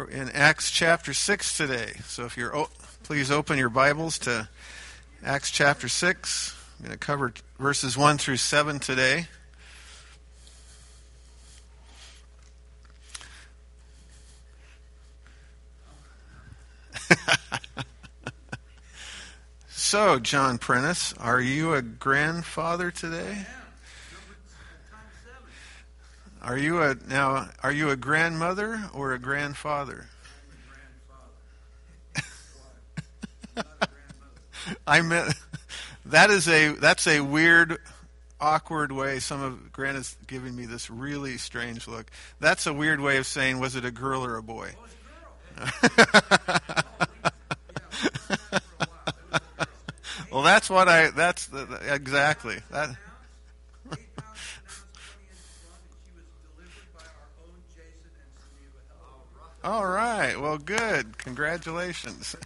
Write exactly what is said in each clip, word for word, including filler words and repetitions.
We're in Acts chapter six today. So if you're, oh, please open your Bibles to Acts chapter six. I'm going to cover verses one through seven today. So, John Prentice, are you a grandfather today? Are you a now? Are you a grandmother or a grandfather? I meant that is a that's a weird, awkward way. Some of Grant is giving me this really strange look. That's a weird way of saying, was it a girl or a boy? Well, that's what I. That's the, the, exactly that. All right. Well, good. Congratulations.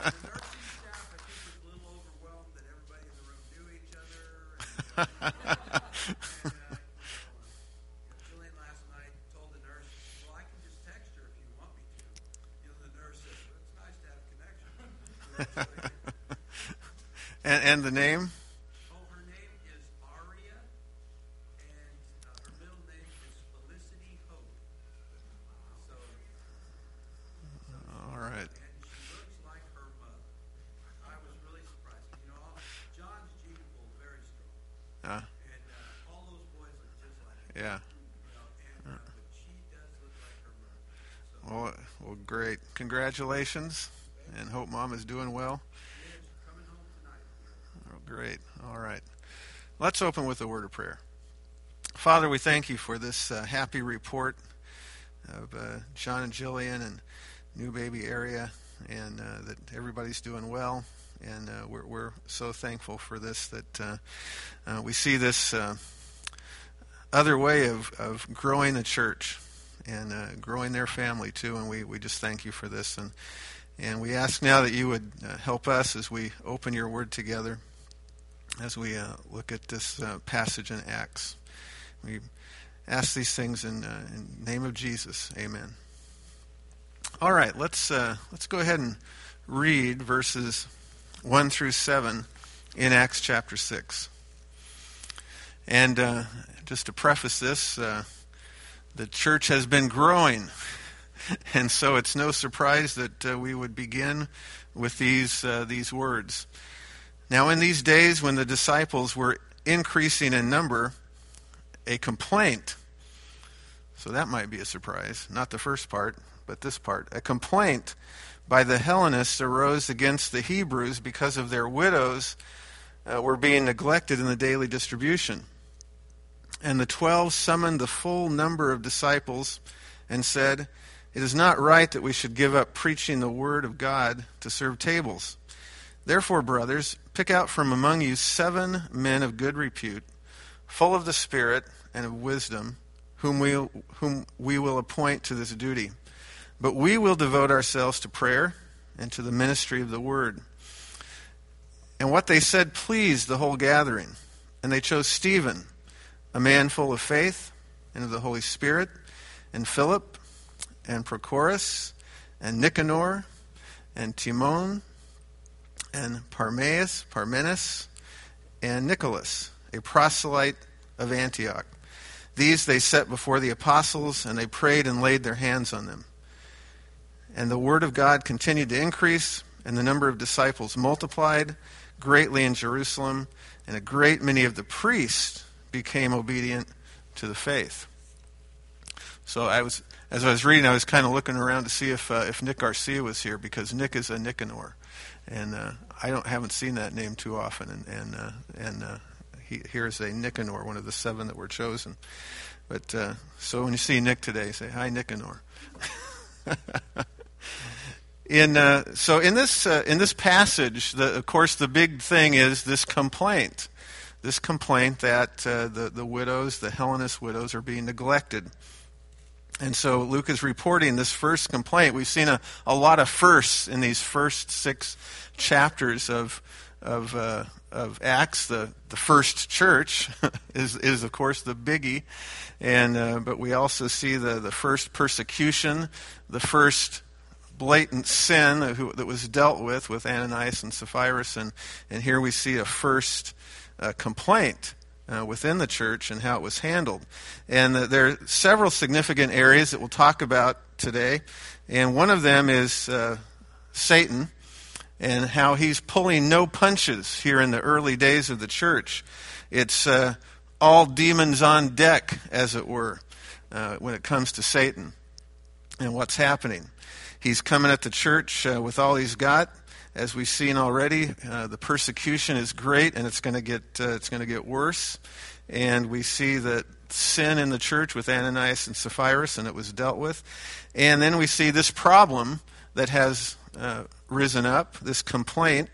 and, and the name? Oh, her name is Aria, and uh, her middle name is Felicity Hope. So, all right. And she looks like her mother. I was really surprised. You know, John's gene pool very strong, uh, and uh, all those boys look just like her. Yeah. You know, and, uh, but she does look like her mother. So, well, well, great. Congratulations, and hope Mom is doing well. Great. All right. Let's open with a word of prayer. Father, we thank you for this uh, happy report of uh, John and Jillian and new baby area, and uh, that everybody's doing well. And uh, we're, we're so thankful for this, that uh, uh, we see this uh, other way of, of growing the church and uh, growing their family too. And we, we just thank you for this. And, and we ask now that you would uh, help us as we open your word together, as we uh, look at this uh, passage in Acts. We ask these things in, uh, in the name of Jesus. Amen. All right, let's uh, let's go ahead and read verses one through seven in Acts chapter six. And uh, just to preface this, uh, the church has been growing, and so it's no surprise that uh, we would begin with these uh, these words. Now, in these days when the disciples were increasing in number, a complaint, so that might be a surprise, not the first part, but this part, a complaint by the Hellenists arose against the Hebrews because of their widows uh, were being neglected in the daily distribution. And the twelve summoned the full number of disciples and said, "It is not right that we should give up preaching the word of God to serve tables. Therefore, brothers, pick out from among you seven men of good repute, full of the Spirit and of wisdom, whom we, whom we will appoint to this duty. But we will devote ourselves to prayer and to the ministry of the word." And what they said pleased the whole gathering. And they chose Stephen, a man full of faith and of the Holy Spirit, and Philip, and Prochorus, and Nicanor, and Timon, and Parmenas, Parmenas, and Nicholas, a proselyte of Antioch. These they set before the apostles, and they prayed and laid their hands on them. And the word of God continued to increase, and the number of disciples multiplied greatly in Jerusalem, and a great many of the priests became obedient to the faith. So I was, as I was reading, I was kind of looking around to see if uh, if Nick Garcia was here, because Nick is a Nicanor. And uh, I don't haven't seen that name too often, and and uh, and uh, he, here's a Nicanor, one of the seven that were chosen. But uh, so when you see Nick today, say hi, Nicanor. in uh, so in this uh, in this passage, the, of course, the big thing is this complaint, this complaint that uh, the the widows, the Hellenist widows, are being neglected. And so Luke is reporting this first complaint. We've seen a, a lot of firsts in these first six chapters of of uh, of Acts. The the first church is is of course the biggie, and uh, but we also see the the first persecution, the first blatant sin that was dealt with with Ananias and Sapphira, and, and here we see a first uh, complaint uh, within the church and how it was handled. And uh, there are several significant areas that we'll talk about today, and one of them is uh, Satan and how he's pulling no punches here in the early days of the church. It's uh, all demons on deck, as it were, uh, when it comes to Satan and what's happening. He's coming at the church uh, with all he's got. As we've seen already, uh, the persecution is great, and it's going to get uh, it's going to get worse. And we see that sin in the church with Ananias and Sapphira, and it was dealt with. And then we see this problem that has uh, risen up, this complaint.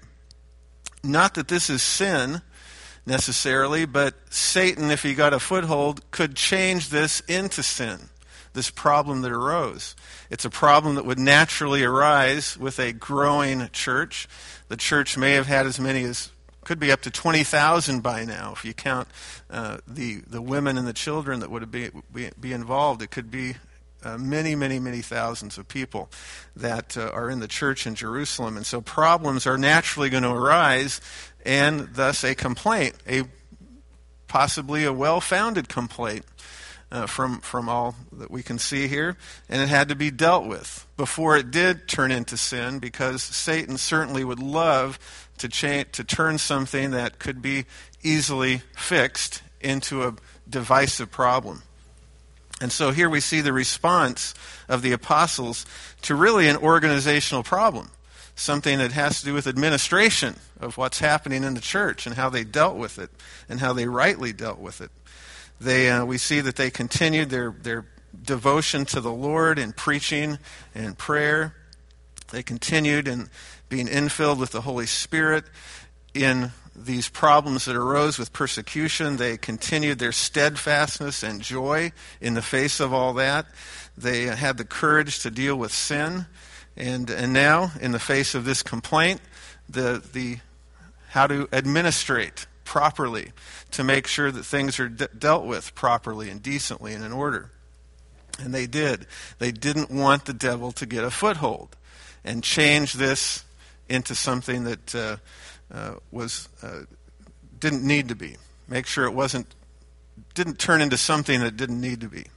Not that this is sin necessarily, but Satan, if he got a foothold, could change this into sin. This problem that arose. It's a problem that would naturally arise with a growing church. The church may have had as many as, could be up to twenty thousand by now, if you count uh, the, the women and the children that would be, be, be involved. It could be uh, many, many, many thousands of people that uh, are in the church in Jerusalem. And so problems are naturally going to arise, and thus a complaint, a possibly a well-founded complaint, Uh, from from all that we can see here, and it had to be dealt with before it did turn into sin, because Satan certainly would love to change, to turn something that could be easily fixed into a divisive problem. And so here we see the response of the apostles to really an organizational problem, something that has to do with administration of what's happening in the church and how they dealt with it and how they rightly dealt with it. They, uh, we see that they continued their, their devotion to the Lord in preaching and prayer. They continued in being infilled with the Holy Spirit in these problems that arose with persecution. They continued their steadfastness and joy in the face of all that. They had the courage to deal with sin. And, and now, in the face of this complaint, the, the how to administrate properly, to make sure that things are de- dealt with properly and decently and in order. And they did. They didn't want the devil to get a foothold and change this into something that uh, uh, was uh, didn't need to be. Make sure it wasn't didn't turn into something that didn't need to be.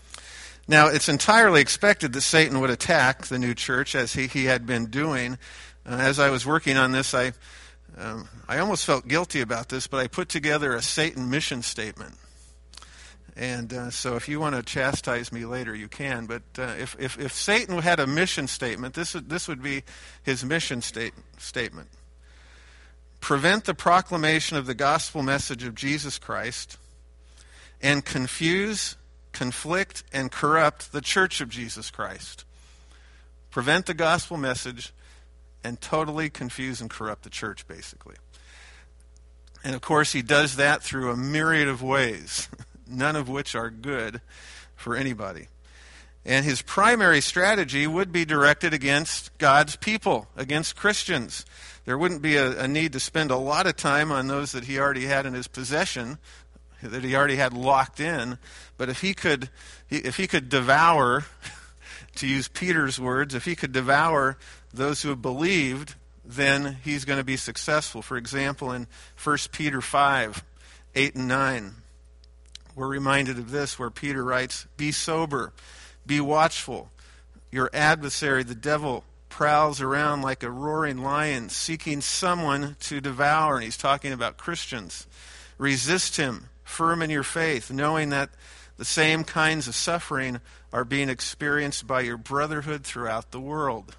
Now, it's entirely expected that Satan would attack the new church, as he, he had been doing. Uh, as I was working on this, I Um, I almost felt guilty about this, but I put together a Satan mission statement. And uh, so if you want to chastise me later, you can. But uh, if, if, if Satan had a mission statement, this would, this would be his mission state, statement. Prevent the proclamation of the gospel message of Jesus Christ and confuse, conflict, and corrupt the church of Jesus Christ. Prevent the gospel message and totally confuse and corrupt the church, basically. And of course, he does that through a myriad of ways, none of which are good for anybody. And his primary strategy would be directed against God's people, against Christians. There wouldn't be a, a need to spend a lot of time on those that he already had in his possession, that he already had locked in. But if he could, if he could devour, to use Peter's words, if he could devour those who have believed, then he's going to be successful. For example, in First Peter five, eight and nine, we're reminded of this, where Peter writes, "Be sober, be watchful. Your adversary, the devil, prowls around like a roaring lion, seeking someone to devour." And he's talking about Christians. "Resist him, firm in your faith, knowing that the same kinds of suffering are being experienced by your brotherhood throughout the world."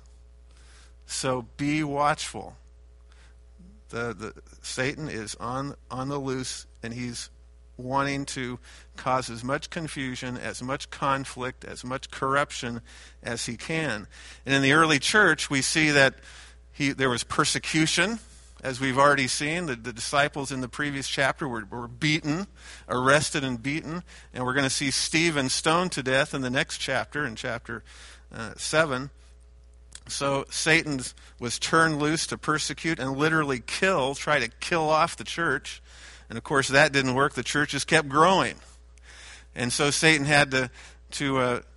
So be watchful. The, the Satan is on, on the loose, and he's wanting to cause as much confusion, as much conflict, as much corruption as he can. And in the early church, we see that he, there was persecution, as we've already seen. The, the disciples in the previous chapter were, were beaten, arrested and beaten, and we're going to see Stephen stoned to death in the next chapter, in chapter uh, seven. So Satan was turned loose to persecute and literally kill, try to kill off the church. And of course that didn't work. The church just kept growing. And so Satan had to, to uh,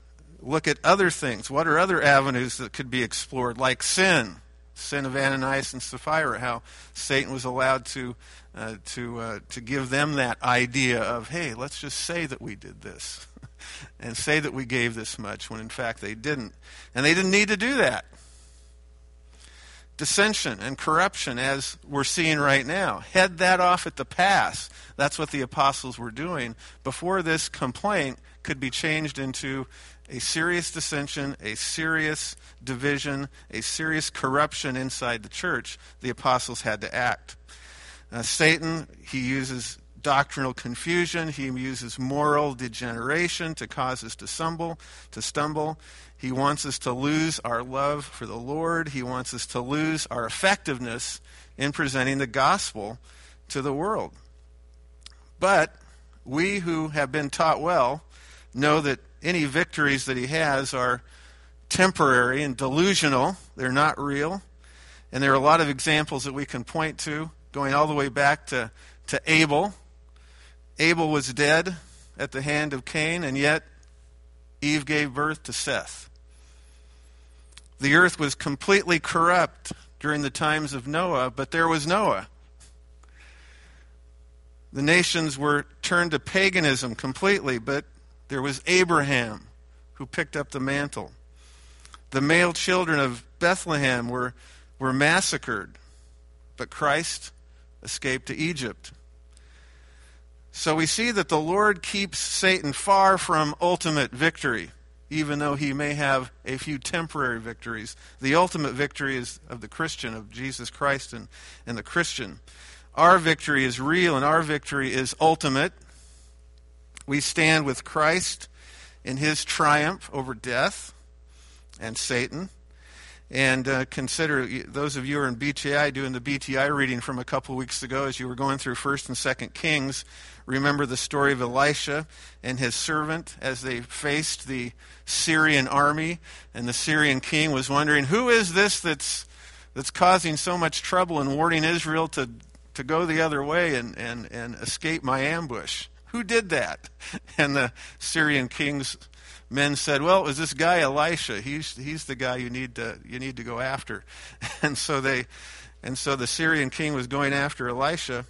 look at other things. What are other avenues that could be explored, like sin? Sin of Ananias and Sapphira, how Satan was allowed to uh, to uh, to give them that idea of, hey, let's just say that we did this and say that we gave this much, when in fact they didn't. And they didn't need to do that. Dissension and corruption, as we're seeing right now. Head that off at the pass. That's what the apostles were doing before this complaint could be changed into a serious dissension, a serious division, a serious corruption inside the church. The apostles had to act. Uh, Satan, he uses doctrinal confusion. He uses moral degeneration to cause us to stumble, to stumble. He wants us to lose our love for the Lord. He wants us to lose our effectiveness in presenting the gospel to the world. But we who have been taught well know that any victories that he has are temporary and delusional. They're not real. And there are a lot of examples that we can point to, going all the way back to, to Abel. Abel was dead at the hand of Cain, and yet Eve gave birth to Seth. The earth was completely corrupt during the times of Noah, but there was Noah. The nations were turned to paganism completely, but there was Abraham who picked up the mantle. The male children of Bethlehem were, were massacred, but Christ escaped to Egypt. So we see that the Lord keeps Satan far from ultimate victory, even though he may have a few temporary victories. The ultimate victory is of the Christian, of Jesus Christ and, and the Christian. Our victory is real, and our victory is ultimate. We stand with Christ in his triumph over death and Satan. And uh, consider, those of you who are in B T I doing the B T I reading from a couple weeks ago, as you were going through First and Second Kings, remember the story of Elisha and his servant as they faced the Syrian army, and the Syrian king was wondering, who is this that's that's causing so much trouble and warning Israel to, to go the other way and, and, and escape my ambush? Who did that? And the Syrian king's men said, well, it was this guy Elisha. He's he's the guy you need to you need to go after. And so they and so the Syrian king was going after Elisha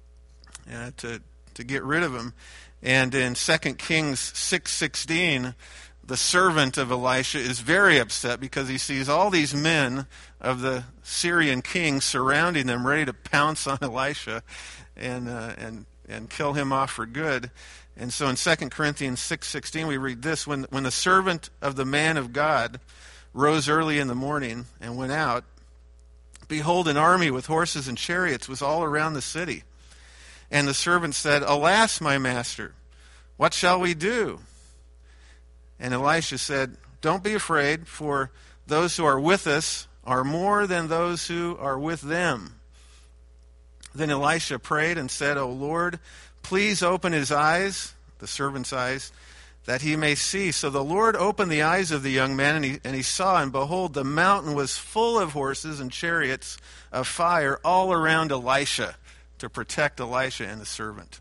uh, to to get rid of him. And in Second Kings six sixteen, the servant of Elisha is very upset because he sees all these men of the Syrian king surrounding them, ready to pounce on Elisha and uh, and and kill him off for good. And so in Second Corinthians six sixteen, we read this: when, when the servant of the man of God rose early in the morning and went out, behold, an army with horses and chariots was all around the city. And the servant said, alas, my master, what shall we do? And Elisha said, don't be afraid, for those who are with us are more than those who are with them. Then Elisha prayed and said, O Lord, please open his eyes, the servant's eyes, that he may see. So the Lord opened the eyes of the young man, and he, and he saw, and behold, the mountain was full of horses and chariots of fire all around Elisha to protect Elisha and the servant.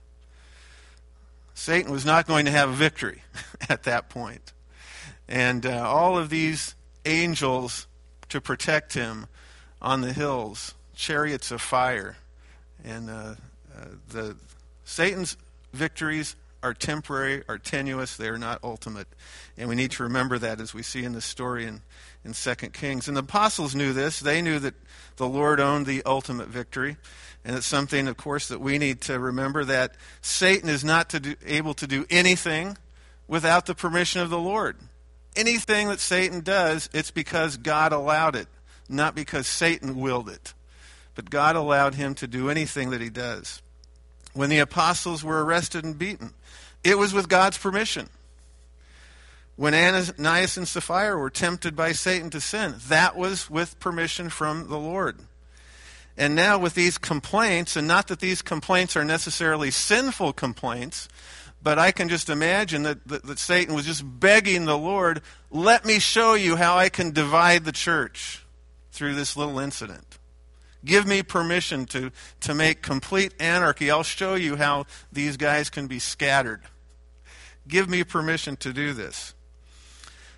Satan was not going to have a victory at that point. And uh, all of these angels to protect him on the hills, chariots of fire. And uh, uh, the Satan's victories are temporary, are tenuous, they are not ultimate. And we need to remember that as we see in this story in, in Second Kings. And the apostles knew this. They knew that the Lord owned the ultimate victory. And it's something, of course, that we need to remember, that Satan is not to do, able to do anything without the permission of the Lord. Anything that Satan does, it's because God allowed it, not because Satan willed it. But God allowed him to do anything that he does. When the apostles were arrested and beaten, it was with God's permission. When Ananias and Sapphira were tempted by Satan to sin, that was with permission from the Lord. And now with these complaints, and not that these complaints are necessarily sinful complaints, but I can just imagine that, that, that Satan was just begging the Lord, let me show you how I can divide the church through this little incident. Give me permission to, to make complete anarchy. I'll show you how these guys can be scattered. Give me permission to do this.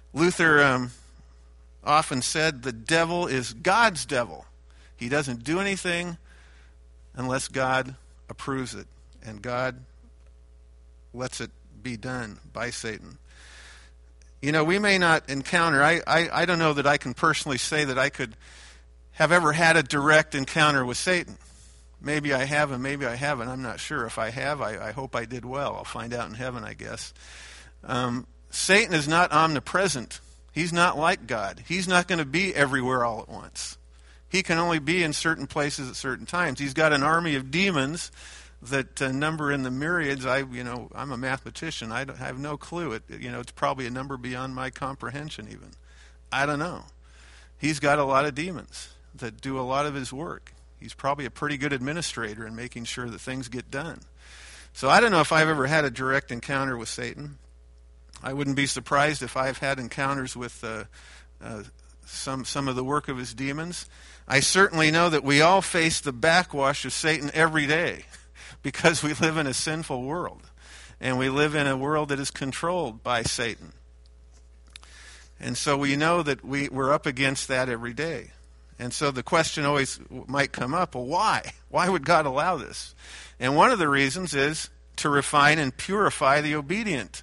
Luther um, often said the devil is God's devil. He doesn't do anything unless God approves it, and God lets it be done by Satan. You know, we may not encounter, I, I, I don't know that I can personally say that I could have ever had a direct encounter with Satan. Maybe I have and maybe I haven't. I'm not sure. If I have, I, I hope I did well. I'll find out in heaven, I guess. Um, Satan is not omnipresent. He's not like God. He's not going to be everywhere all at once. He can only be in certain places at certain times. He's got an army of demons that uh, number in the myriads. I, you know, I'm a mathematician. I, don't, I have no clue. It, you know, it's probably a number beyond my comprehension even. I don't know. He's got a lot of demons that do a lot of his work. He's probably a pretty good administrator in making sure that things get done. So I don't know if I've ever had a direct encounter with Satan. I wouldn't be surprised if I've had encounters with uh, uh, some some of the work of his demons. I certainly know that we all face the backwash of Satan every day because we live in a sinful world. And we live in a world that is controlled by Satan. And so we know that we, we're up against that every day. And so the question always might come up, well, why? Why would God allow this? And one of the reasons is to refine and purify the obedient,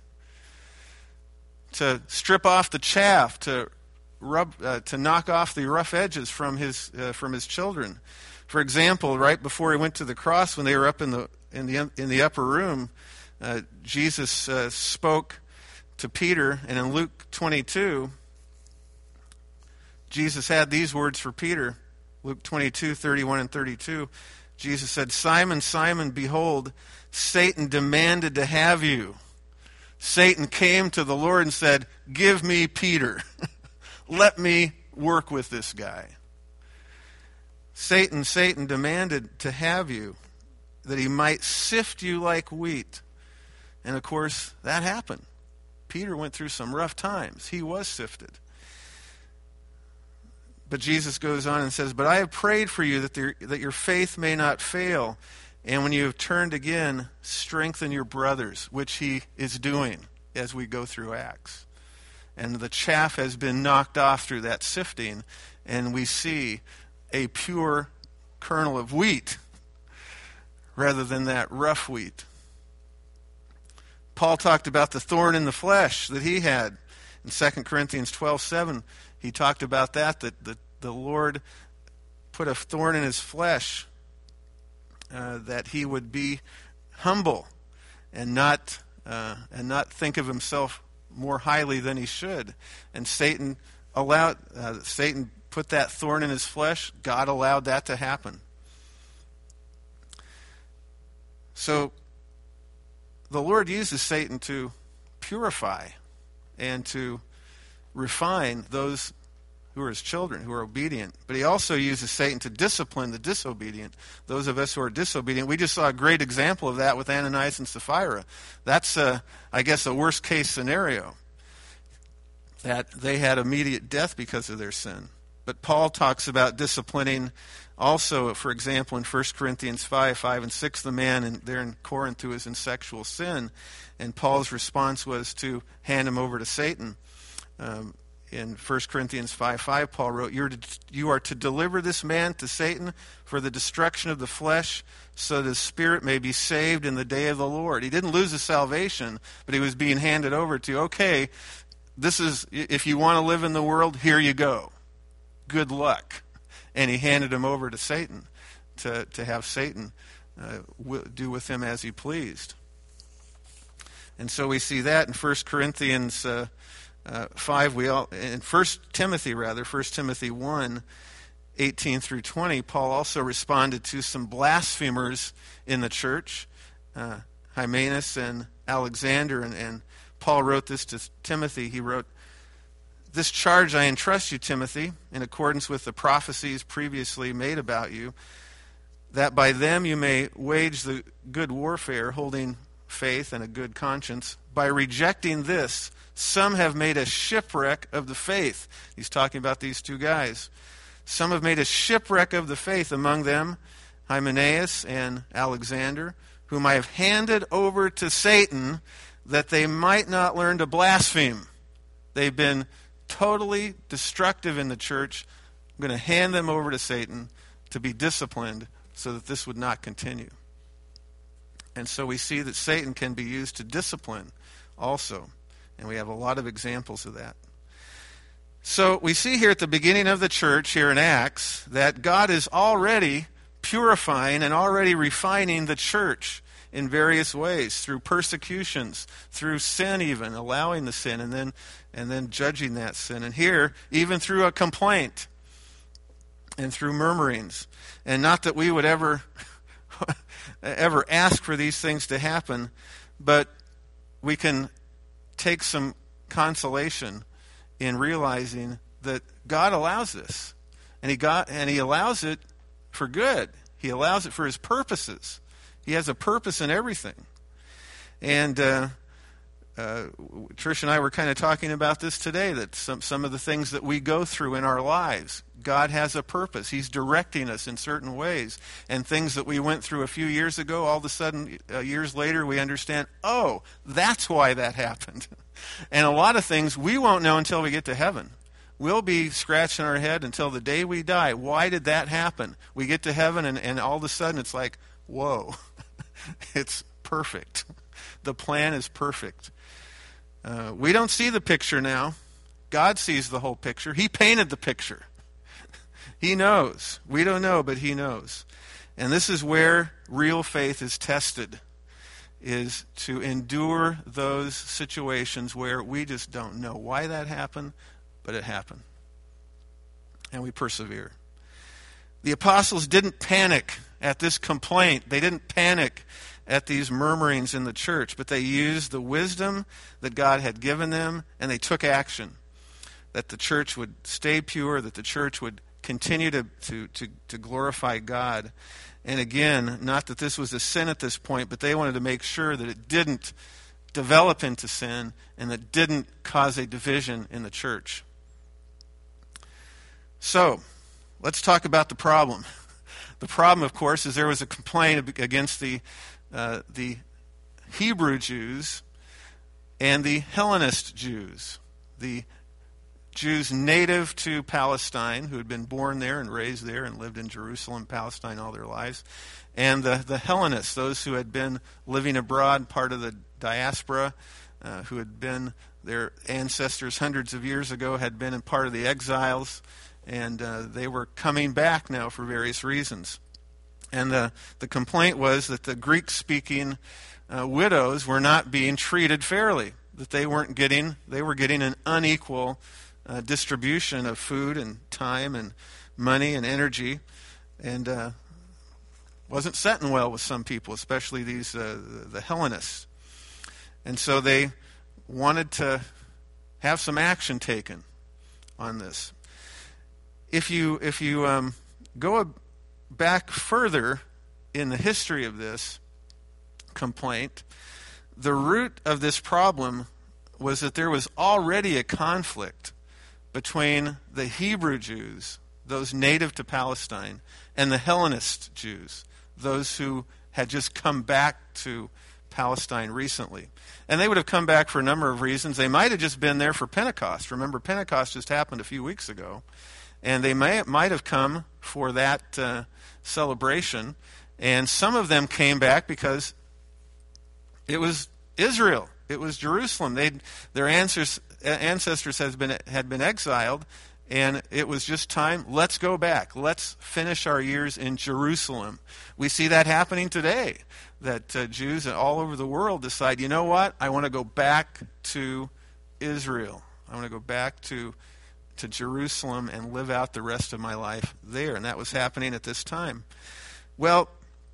to strip off the chaff, to rub, uh, to knock off the rough edges from his uh, from his children. For example, right before he went to the cross, when they were up in the in the in the upper room, uh, Jesus uh, spoke to Peter, and in Luke twenty-two, Jesus had these words for Peter. Luke twenty-two, thirty-one and thirty-two. Jesus said, "Simon, Simon, behold, Satan demanded to have you." Satan came to the Lord and said, "Give me Peter. Let me work with this guy." Satan, Satan demanded to have you, that he might sift you like wheat. And of course, that happened. Peter went through some rough times. He was sifted. But Jesus goes on and says, "But I have prayed for you that, there, that your faith may not fail. And when you have turned again, strengthen your brothers," which he is doing as we go through Acts. And the chaff has been knocked off through that sifting, and we see a pure kernel of wheat rather than that rough wheat. Paul talked about the thorn in the flesh that he had. In Second Corinthians twelve seven, he talked about that, that the, the Lord put a thorn in his flesh, uh, that he would be humble and not uh, and not think of himself more highly than he should. And Satan allowed uh, Satan put that thorn in his flesh. God allowed that to happen. So the Lord uses Satan to purify and to refine those who are his children, who are obedient. But he also uses Satan to discipline the disobedient, those of us who are disobedient. We just saw a great example of that with Ananias and Sapphira. That's, uh, I guess, a worst-case scenario, that they had immediate death because of their sin. But Paul talks about disciplining also, for example, in First Corinthians five, five and six, the man in, there in Corinth who is in sexual sin. And Paul's response was to hand him over to Satan. Um, in First Corinthians five, five, Paul wrote, You're to, you are to deliver this man to Satan for the destruction of the flesh, so that his spirit may be saved in the day of the Lord. He didn't lose his salvation, but he was being handed over to, okay, this is, if you want to live in the world, here you go. Good luck. And he handed him over to Satan to, to have Satan uh, w- do with him as he pleased. And so we see that in First Corinthians uh, uh, five. We all in First Timothy rather, First Timothy one, eighteen through twenty. Paul also responded to some blasphemers in the church, uh, Hymenaeus and Alexander, and, and Paul wrote this to Timothy. He wrote, "This charge I entrust you, Timothy, in accordance with the prophecies previously made about you, that by them you may wage the good warfare, holding faith and a good conscience. By rejecting this, some have made a shipwreck of the faith." He's talking about these two guys. "Some have made a shipwreck of the faith, among them Hymenaeus and Alexander, whom I have handed over to Satan, that they might not learn to blaspheme." They've been totally destructive in the church. I'm going to hand them over to Satan to be disciplined so that this would not continue. And so we see that Satan can be used to discipline also. And we have a lot of examples of that. So we see here at the beginning of the church, here in Acts, that God is already purifying and already refining the church in various ways, through persecutions, through sin even, allowing the sin, and then and then judging that sin. And here, even through a complaint and through murmurings. And not that we would ever ever ask for these things to happen, but we can take some consolation in realizing that God allows this. And he got and he allows it for good. He allows it for his purposes. He has a purpose in everything. And uh, uh, Trish and I were kind of talking about this today, that some, some of the things that we go through in our lives, God has a purpose. He's directing us in certain ways. And things that we went through a few years ago, all of a sudden, uh, years later, we understand, oh, that's why that happened. And a lot of things we won't know until we get to heaven. We'll be scratching our head until the day we die. Why did that happen? We get to heaven, and, and all of a sudden it's like, whoa, it's perfect. The plan is perfect. Uh, we don't see the picture now. God sees the whole picture. He painted the picture. He knows. We don't know, but he knows. And this is where real faith is tested, is to endure those situations where we just don't know why that happened, but it happened. And we persevere. The apostles didn't panic at this complaint. They didn't panic at these murmurings in the church, but they used the wisdom that God had given them, and they took action. That the church would stay pure, that the church would continue to, to, to, to glorify God. And again, not that this was a sin at this point, but they wanted to make sure that it didn't develop into sin and that didn't cause a division in the church. So, let's talk about the problem. The problem, of course, is there was a complaint against the uh, the Hebrew Jews and the Hellenist Jews, the Jews native to Palestine who had been born there and raised there and lived in Jerusalem, Palestine all their lives, and the, the Hellenists, those who had been living abroad, part of the diaspora, uh, who had been their ancestors hundreds of years ago, had been in part of the exiles, and uh, they were coming back now for various reasons. And the, the complaint was that the Greek-speaking uh, widows were not being treated fairly, that they weren't getting, they were getting an unequal uh, distribution of food and time and money and energy, and uh, wasn't setting well with some people, especially these uh, the Hellenists. And so they wanted to have some action taken on this. If you if you um, go back further in the history of this complaint, the root of this problem was that there was already a conflict between the Hebrew Jews, those native to Palestine, and the Hellenist Jews, those who had just come back to Palestine recently. And they would have come back for a number of reasons. They might have just been there for Pentecost. Remember, Pentecost just happened a few weeks ago. And they may, might have come for that uh, celebration. And some of them came back because it was Israel. It was Jerusalem. They'd, their ancestors, ancestors has been, had been exiled, and it was just time, let's go back. Let's finish our years in Jerusalem. We see that happening today, that uh, Jews all over the world decide, you know what, I want to go back to Israel. I want to go back to to Jerusalem and live out the rest of my life there. And that was happening at this time. Well,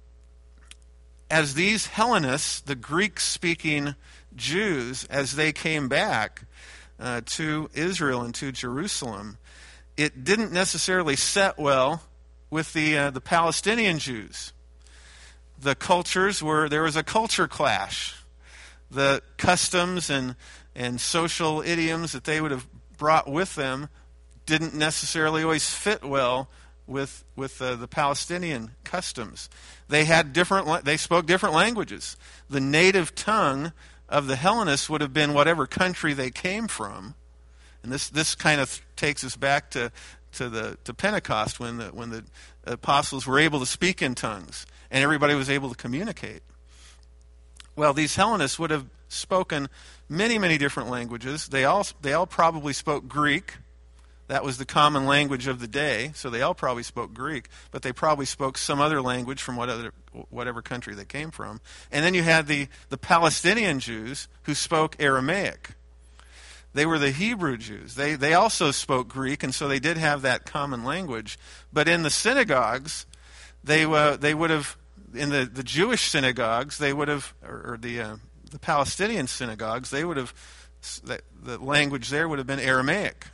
as these Hellenists, the Greek-speaking Jews, as they came back uh, to Israel and to Jerusalem, it didn't necessarily set well with the uh, the Palestinian Jews. The cultures were, there was a culture clash. The customs and, and social idioms that they would have brought with them didn't necessarily always fit well with with uh, the Palestinian customs. They had different. They spoke different languages. The native tongue of the Hellenists would have been whatever country they came from, And this, this kind of takes us back to, to the to Pentecost when the when the apostles were able to speak in tongues and everybody was able to communicate. Well, these Hellenists would have spoken many, many different languages. They all they all probably spoke Greek. That was the common language of the day, so they all probably spoke Greek, but they probably spoke some other language from whatever, whatever country they came from. And then you had the, the Palestinian Jews who spoke Aramaic. They were the Hebrew Jews. They, they also spoke Greek, and so they did have that common language. But in the synagogues, they, uh, they would have, in the, the Jewish synagogues, they would have, or, or the, uh, the Palestinian synagogues, they would have, the, the language there would have been Aramaic.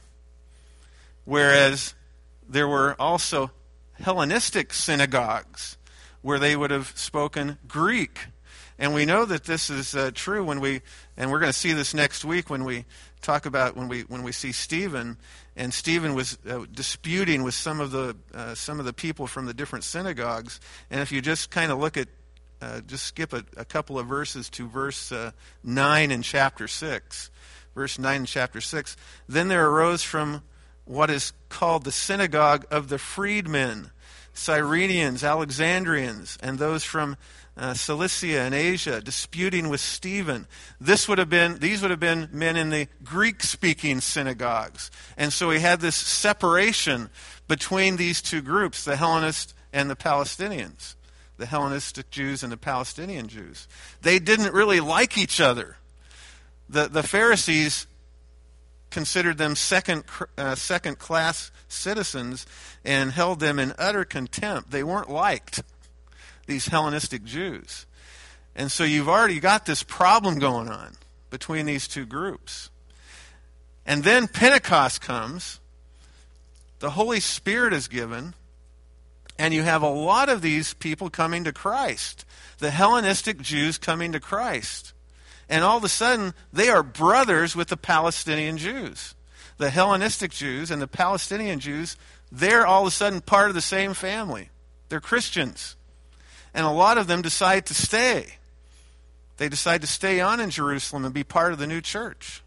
Whereas there were also Hellenistic synagogues where they would have spoken Greek. And we know that this is uh, true when we, and we're going to see this next week when we talk about, when we when we see Stephen, and Stephen was uh, disputing with some of the uh, some of the people from the different synagogues. And if you just kind of look at, uh, just skip a, a couple of verses to verse uh, nine in chapter six, verse nine in chapter six, then there arose from what is called the synagogue of the freedmen, Cyrenians, Alexandrians, and those from uh, Cilicia and Asia, disputing with Stephen. This would have been; these would have been men in the Greek-speaking synagogues, and so he had this separation between these two groups, the Hellenists and the Palestinians, the Hellenistic Jews and the Palestinian Jews. They didn't really like each other. The the Pharisees considered them second uh, second class citizens and held them in utter contempt. They weren't liked, these Hellenistic Jews. And so you've already got this problem going on between these two groups. And then Pentecost comes, the Holy Spirit is given, and you have a lot of these people coming to Christ, the Hellenistic Jews coming to Christ. And all of a sudden, they are brothers with the Palestinian Jews. The Hellenistic Jews and the Palestinian Jews, they're all of a sudden part of the same family. They're Christians. And a lot of them decide to stay. They decide to stay on in Jerusalem and be part of the new church.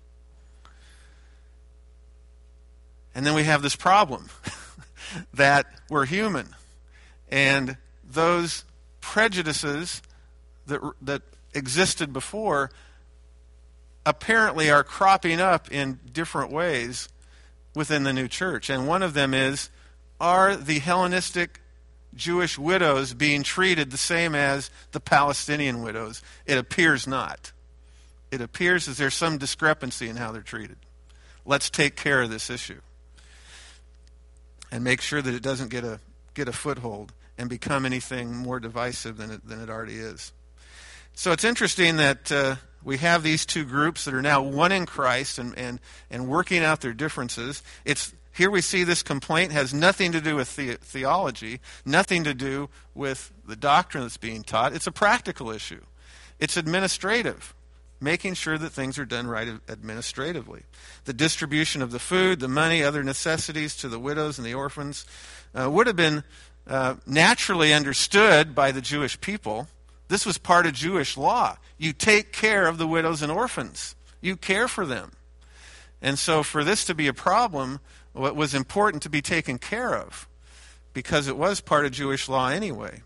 And then we have this problem that we're human. And those prejudices that, that existed before apparently are cropping up in different ways within the new church. And one of them is, are the Hellenistic Jewish widows being treated the same as the Palestinian widows? It appears not. It appears as there's some discrepancy in how they're treated. Let's take care of this issue and make sure that it doesn't get a get a foothold and become anything more divisive than it, than it already is. So it's interesting that uh, we have these two groups that are now one in Christ and, and, and working out their differences. It's here we see this complaint has nothing to do with the, theology, nothing to do with the doctrine that's being taught. It's a practical issue. It's administrative, making sure that things are done right administratively. The distribution of the food, the money, other necessities to the widows and the orphans uh, would have been uh, naturally understood by the Jewish people. This was part of Jewish law. You take care of the widows and orphans. You care for them. And so for this to be a problem, it was important to be taken care of because it was part of Jewish law anyway.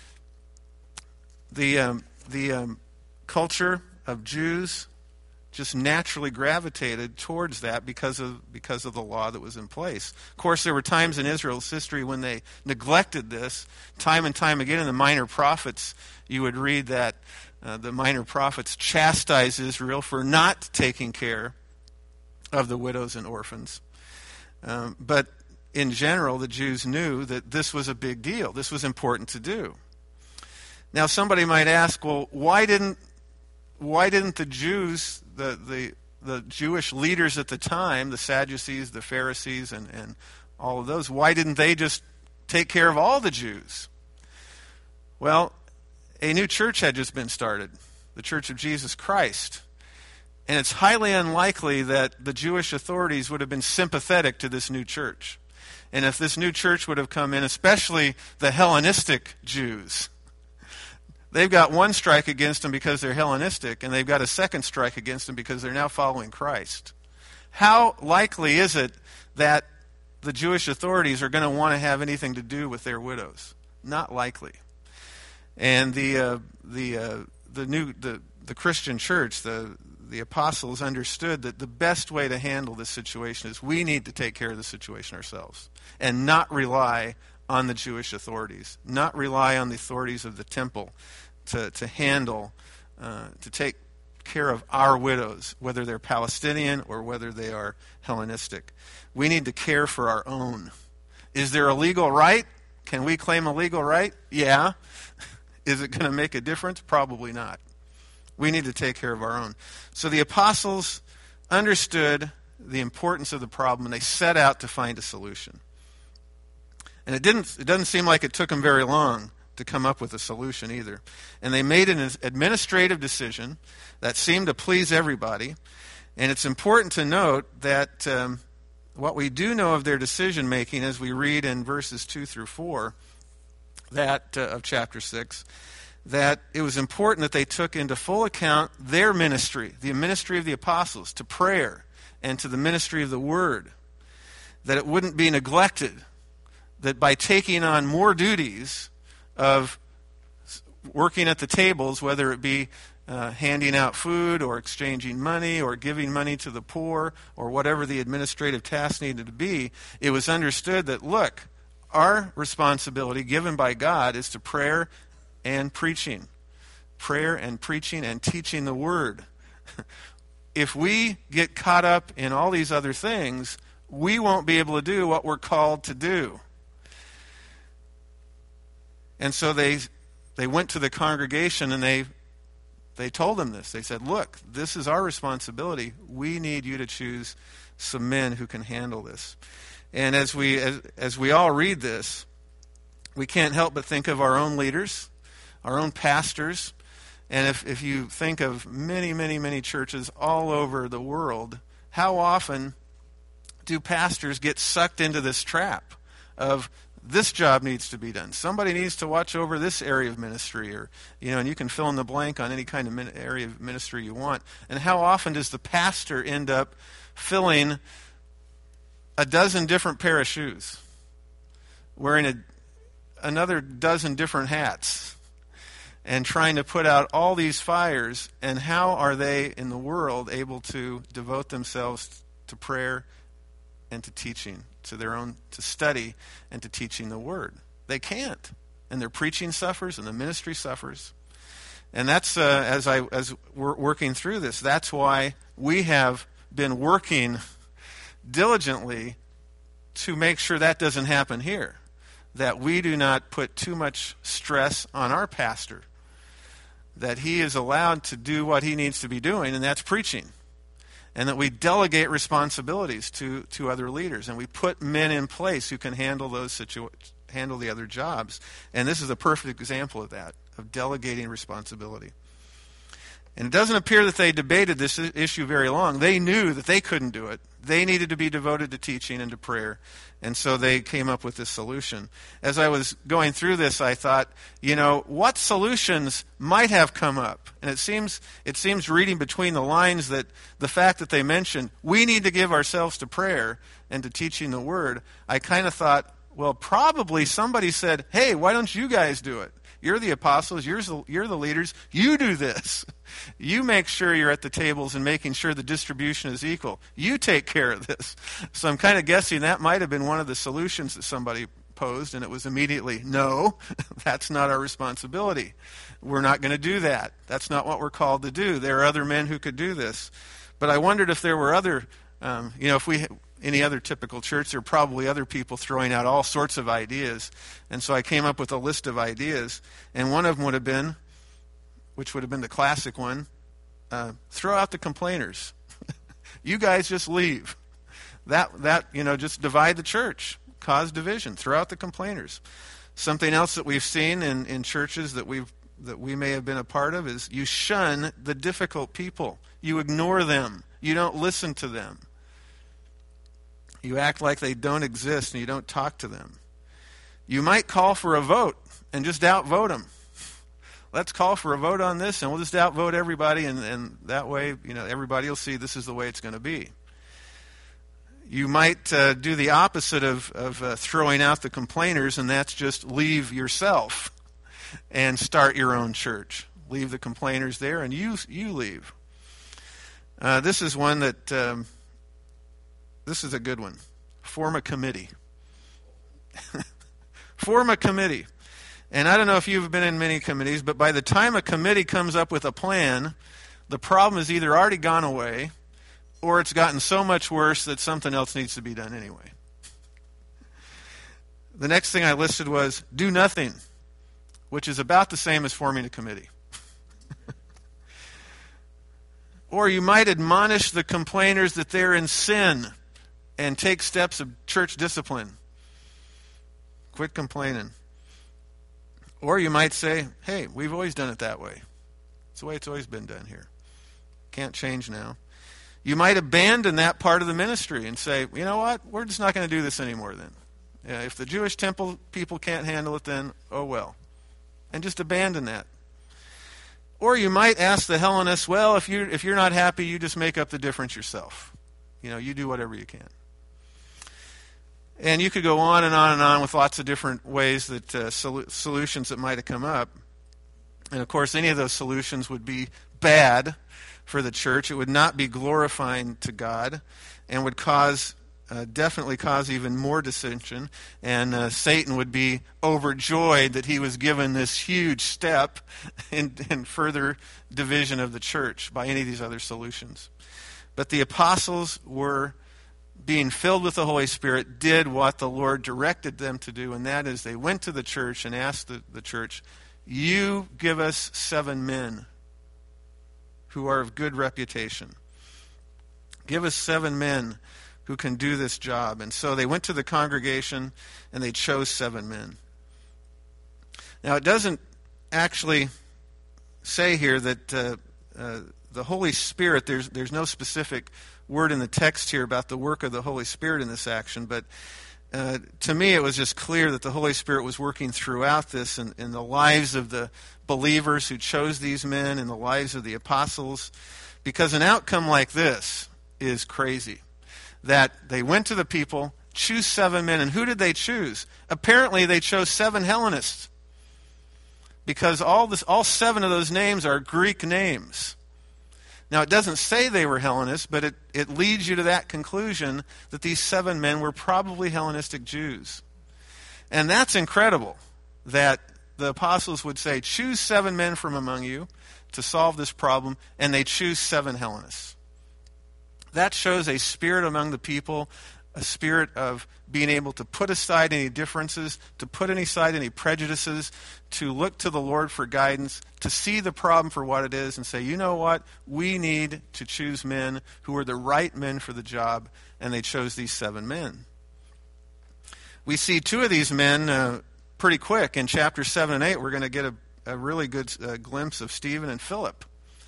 The, um, the um, culture of Jews just naturally gravitated towards that because of because of the law that was in place. Of course, there were times in Israel's history when they neglected this. Time and time again in the Minor Prophets, you would read that uh, the Minor Prophets chastised Israel for not taking care of the widows and orphans. Um, but in general, the Jews knew that this was a big deal. This was important to do. Now, somebody might ask, well, why didn't why didn't the Jews, the the, the Jewish leaders at the time, the Sadducees, the Pharisees, and, and all of those, why didn't they just take care of all the Jews? Well, a new church had just been started, the Church of Jesus Christ. And it's highly unlikely that the Jewish authorities would have been sympathetic to this new church. And if this new church would have come in, especially the Hellenistic Jews, they've got one strike against them because they're Hellenistic, and they've got a second strike against them because they're now following Christ. how likely is it that the Jewish authorities are going to want to have anything to do with their widows? Not likely. And the uh, the uh, the new the the Christian church, the the apostles understood that the best way to handle this situation is we need to take care of the situation ourselves and not rely on the Jewish authorities, not rely on the authorities of the temple to to handle uh, to take care of our widows, whether they're Palestinian or whether they are Hellenistic. We need to care for our own. Is there a legal right? Can we claim a legal right? Yeah. Is it going to make a difference? Probably not. We need to take care of our own. So the apostles understood the importance of the problem, and they set out to find a solution. And it didn't. It doesn't seem like it took them very long to come up with a solution either. And they made an administrative decision that seemed to please everybody. And it's important to note that um, what we do know of their decision making, as we read in verses two through four, that uh, of chapter six, that it was important that they took into full account their ministry, the ministry of the apostles, to prayer and to the ministry of the word, that it wouldn't be neglected, that by taking on more duties of working at the tables, whether it be uh, handing out food or exchanging money or giving money to the poor or whatever the administrative task needed to be, it was understood that, look, our responsibility given by God is to prayer and preaching. Prayer and preaching and teaching the word. If we get caught up in all these other things, we won't be able to do what we're called to do. And so they they went to the congregation and they they told them this. They said, look, this is our responsibility. We need you to choose some men who can handle this. And as we as, as we all read this, we can't help but think of our own leaders, our own pastors. And if, if you think of many, many, many churches all over the world, how often do pastors get sucked into this trap of this job needs to be done? Somebody needs to watch over this area of ministry, or you know, and you can fill in the blank on any kind of min- area of ministry you want. And how often does the pastor end up filling a dozen different pair of shoes, wearing a, another dozen different hats, and trying to put out all these fires? And how are they in the world able to devote themselves to prayer and to teaching, to their own, to study and to teaching the word? They can't. And their preaching suffers and the ministry suffers. And that's, uh, as, I, as we're working through this, that's why we have been working diligently to make sure that doesn't happen here, that we do not put too much stress on our pastor, that he is allowed to do what he needs to be doing, and that's preaching, and that we delegate responsibilities to, to other leaders, and we put men in place who can handle those situa- handle the other jobs. And this is a perfect example of that, of delegating responsibility. And it doesn't appear that they debated this issue very long. They knew that they couldn't do it. They needed to be devoted to teaching and to prayer. And so they came up with this solution. As I was going through this, I thought, you know, what solutions might have come up? And it seems it seems reading between the lines that the fact that they mentioned, we need to give ourselves to prayer and to teaching the word, I kind of thought, well, probably somebody said, hey, why don't you guys do it? You're the apostles. You're the, you're the leaders. You do this. You make sure you're at the tables and making sure the distribution is equal. You take care of this. So I'm kind of guessing that might have been one of the solutions that somebody posed, and it was immediately, no, that's not our responsibility. We're not going to do that. That's not what we're called to do. There are other men who could do this. But I wondered if there were other, um, you know, if we... any other typical church, there are probably other people throwing out all sorts of ideas. And so I came up with a list of ideas. And one of them would have been, which would have been the classic one, uh, throw out the complainers. You guys just leave. That, that you know, just divide the church, cause division, throw out the complainers. Something else that we've seen in, in churches that we've that we may have been a part of is you shun the difficult people. You ignore them. You don't listen to them. You act like they don't exist and you don't talk to them. You might call for a vote and just outvote them. Let's call for a vote on this and we'll just outvote everybody, and, and that way, you know, everybody will see this is the way it's going to be. You might uh, do the opposite of, of uh, throwing out the complainers, and that's just leave yourself and start your own church. Leave the complainers there, and you you leave. Uh, this is one that, um, this is a good one. Form a committee. Form a committee. And I don't know if you've been in many committees, but by the time a committee comes up with a plan, the problem has either already gone away, or it's gotten so much worse that something else needs to be done anyway. The next thing I listed was do nothing, which is about the same as forming a committee. Or you might admonish the complainers that they're in sin and take steps of church discipline. Quit complaining. Or you might say, hey, we've always done it that way. It's the way it's always been done here. Can't change now. You might abandon that part of the ministry and say, you know what, we're just not going to do this anymore then. Yeah, if the Jewish temple people can't handle it, then oh well. And just abandon that. Or you might ask the Hellenists, well, if you're, if you're not happy, you just make up the difference yourself. You know, you do whatever you can. And you could go on and on and on with lots of different ways that uh, sol- solutions that might have come up. And of course, any of those solutions would be bad for the church. It would not be glorifying to God and would cause, uh, definitely cause even more dissension. And uh, Satan would be overjoyed that he was given this huge step in, in further division of the church by any of these other solutions. But the apostles were, being filled with the Holy Spirit, did what the Lord directed them to do, and that is they went to the church and asked the, the church, you give us seven men who are of good reputation. Give us seven men who can do this job. And so they went to the congregation and they chose seven men. Now it doesn't actually say here that uh, uh, the Holy Spirit, there's there's no specific word in the text here about the work of the Holy Spirit in this action, but uh, to me it was just clear that the Holy Spirit was working throughout this in, in the lives of the believers who chose these men, in the lives of the apostles, because an outcome like this is crazy. That they went to the people, choose seven men, and who did they choose? Apparently they chose seven Hellenists, because all this, all seven of those names are Greek names. Now, it doesn't say they were Hellenists, but it, it leads you to that conclusion that these seven men were probably Hellenistic Jews. And that's incredible, that the apostles would say, choose seven men from among you to solve this problem, and they choose seven Hellenists. That shows a spirit among the people, a spirit of being able to put aside any differences, to put aside any prejudices, to look to the Lord for guidance, to see the problem for what it is and say, you know what, we need to choose men who are the right men for the job, and they chose these seven men. We see two of these men uh, pretty quick. In chapter seven and eight, we're going to get a, a really good uh, glimpse of Stephen and Philip.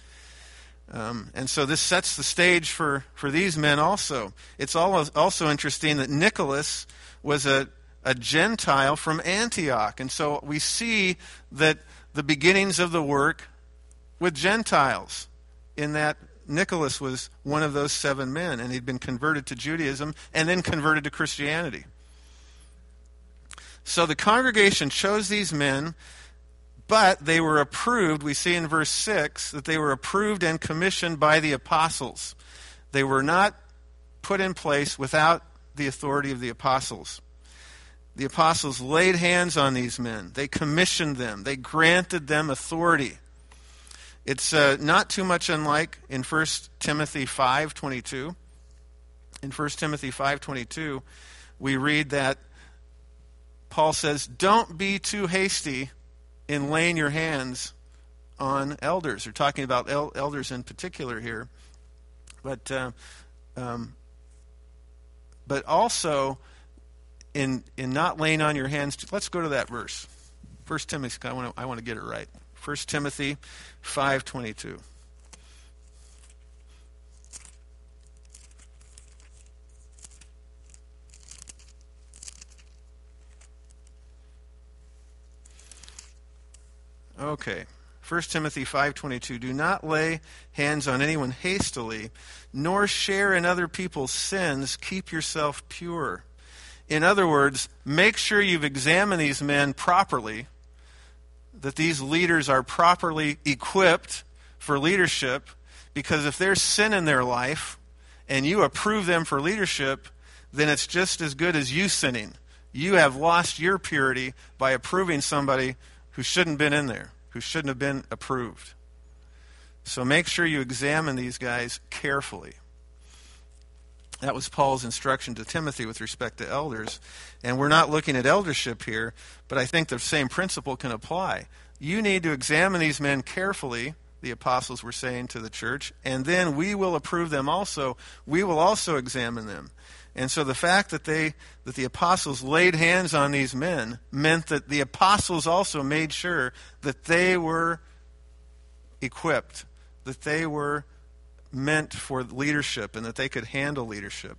Um, and so this sets the stage for, for these men also. It's also interesting that Nicholas was a, a Gentile from Antioch. And so we see that the beginnings of the work with Gentiles, in that Nicholas was one of those seven men, and he'd been converted to Judaism and then converted to Christianity. So the congregation chose these men, but they were approved. We see in verse six that they were approved and commissioned by the apostles. They were not put in place without the authority of the apostles. The apostles laid hands on these men. They commissioned them. They granted them authority. It's uh, not too much unlike in First Timothy five twenty-two. In First Timothy five twenty-two, we read that Paul says, don't be too hasty in laying your hands on elders. We're talking about el- elders in particular here. But uh, um, but also in in not laying on your hands. Let's go to that verse. First Timothy, I want to I want to get it right. First Timothy five twenty-two. Okay, First Timothy five twenty-two, do not lay hands on anyone hastily, nor share in other people's sins. Keep yourself pure. In other words, make sure you've examined these men properly, that these leaders are properly equipped for leadership, because if there's sin in their life and you approve them for leadership, then it's just as good as you sinning. You have lost your purity by approving somebody who shouldn't have been in there, who shouldn't have been approved. So make sure you examine these guys carefully. That was Paul's instruction to Timothy with respect to elders. And we're not looking at eldership here, but I think the same principle can apply. You need to examine these men carefully, the apostles were saying to the church, and then we will approve them also. We will also examine them. And so the fact that they that the apostles laid hands on these men meant that the apostles also made sure that they were equipped, that they were meant for leadership and that they could handle leadership.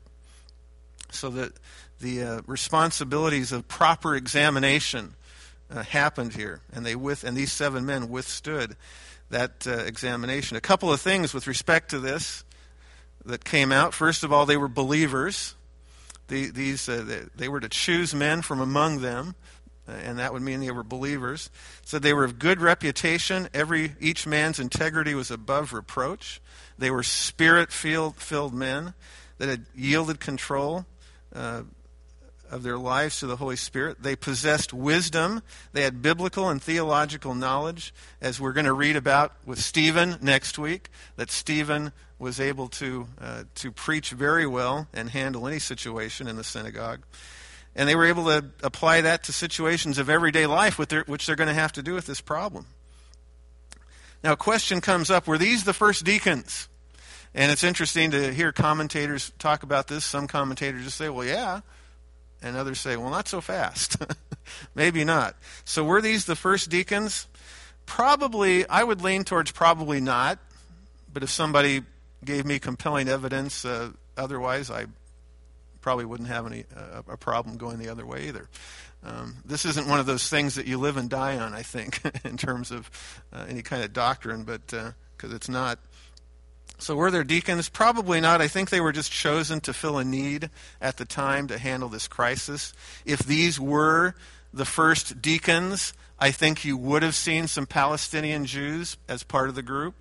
So that the uh, responsibilities of proper examination uh, happened here, and they with and these seven men withstood that uh, examination. A couple of things with respect to this that came out. First of all, they were believers. The, these uh, they, they were to choose men from among them, uh, and that would mean they were believers. So they were of good reputation. Every each man's integrity was above reproach. They were spirit-filled filled men that had yielded control uh, of their lives to the Holy Spirit. They possessed wisdom. They had biblical and theological knowledge, as we're going to read about with Stephen next week, that Stephen was able to uh, to preach very well and handle any situation in the synagogue. And they were able to apply that to situations of everyday life, with their, which they're going to have to do with this problem. Now, a question comes up, were these the first deacons? And it's interesting to hear commentators talk about this. Some commentators just say, well, yeah. And others say, well, not so fast. Maybe not. So were these the first deacons? Probably, I would lean towards probably not. But if somebody gave me compelling evidence uh, otherwise, I probably wouldn't have any uh, a problem going the other way either. Um, this isn't one of those things that you live and die on, I think, in terms of uh, any kind of doctrine, but because uh, it's not. So were there deacons? Probably not. I think they were just chosen to fill a need at the time to handle this crisis. If these were the first deacons, I think you would have seen some Palestinian Jews as part of the group,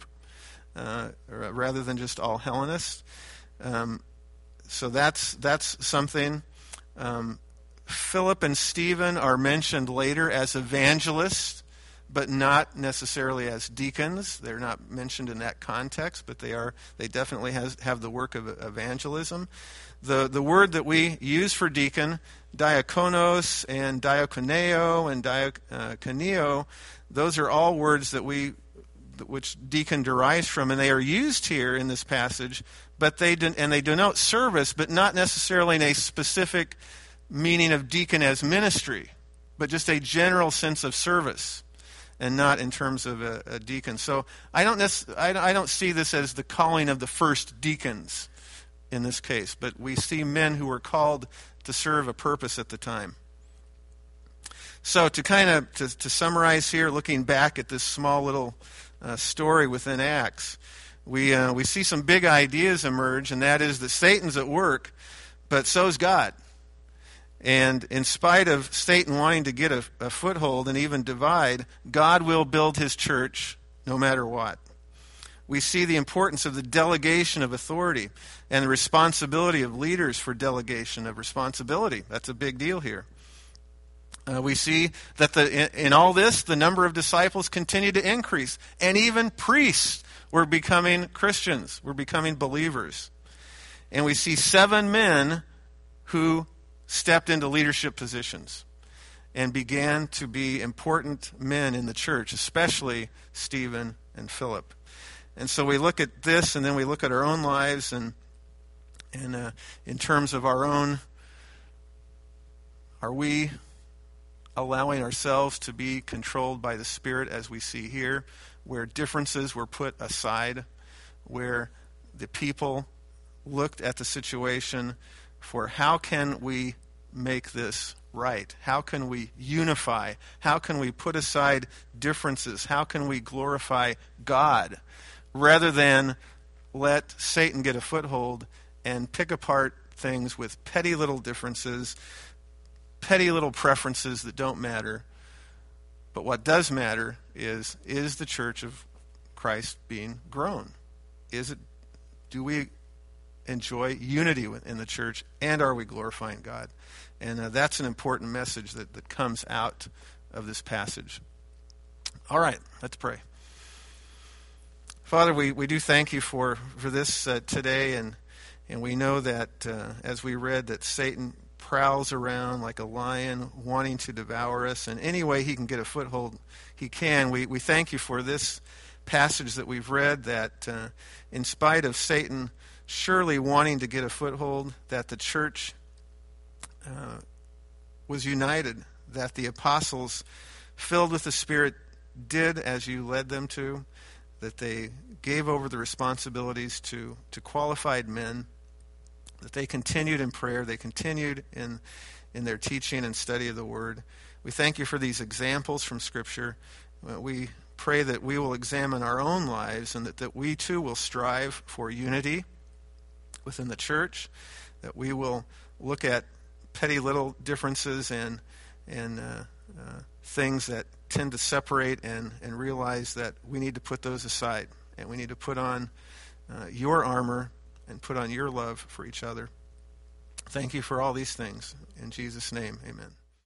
uh, rather than just all Hellenists. Um, so that's that's something. Um, Philip and Stephen are mentioned later as evangelists, but not necessarily as deacons. They're not mentioned in that context, but they are. They definitely has, have the work of evangelism. The the word that we use for deacon, diakonos and diakoneo and diakoneo, those are all words that we, which deacon derives from, and they are used here in this passage. But they de- and they denote service, but not necessarily in a specific meaning of deacon as ministry, but just a general sense of service, and not in terms of a, a deacon. So I don't nec- I, I don't see this as the calling of the first deacons in this case, but we see men who were called to serve a purpose at the time. So to kind of to, to summarize here, looking back at this small little uh, story within Acts, we uh, we see some big ideas emerge, and that is that Satan's at work, but so is God. And in spite of Satan wanting to get a, a foothold and even divide, God will build his church no matter what. We see the importance of the delegation of authority and the responsibility of leaders for delegation of responsibility. That's a big deal here. Uh, we see that the, in, in all this, the number of disciples continued to increase, and even priests were becoming Christians, were becoming believers. And we see seven men who stepped into leadership positions and began to be important men in the church, especially Stephen and Philip. And so we look at this, and then we look at our own lives, and and uh, in terms of our own, are we allowing ourselves to be controlled by the Spirit, as we see here, where differences were put aside, where the people looked at the situation for how can we make this right? How can we unify? How can we put aside differences? How can we glorify God rather than let Satan get a foothold and pick apart things with petty little differences, petty little preferences that don't matter? But what does matter is, is the church of Christ being grown? Is it, do we enjoy unity in the church, and are we glorifying God? And uh, that's an important message that, that comes out of this passage. All right, let's pray. Father, we, we do thank you for, for this uh, today, and and we know that, uh, as we read, that Satan prowls around like a lion wanting to devour us, and any way he can get a foothold, he can. We, we thank you for this passage that we've read, that uh, in spite of Satan surely wanting to get a foothold, that the church uh, was united, that the apostles, filled with the Spirit, did as you led them to, that they gave over the responsibilities to, to qualified men, that they continued in prayer, they continued in, in their teaching and study of the Word. We thank you for these examples from Scripture. We pray that we will examine our own lives, and that, that we too will strive for unity within the church, that we will look at petty little differences and and uh, uh, things that tend to separate, and, and realize that we need to put those aside, and we need to put on uh, your armor and put on your love for each other. Thank you for all these things. In Jesus' name, amen.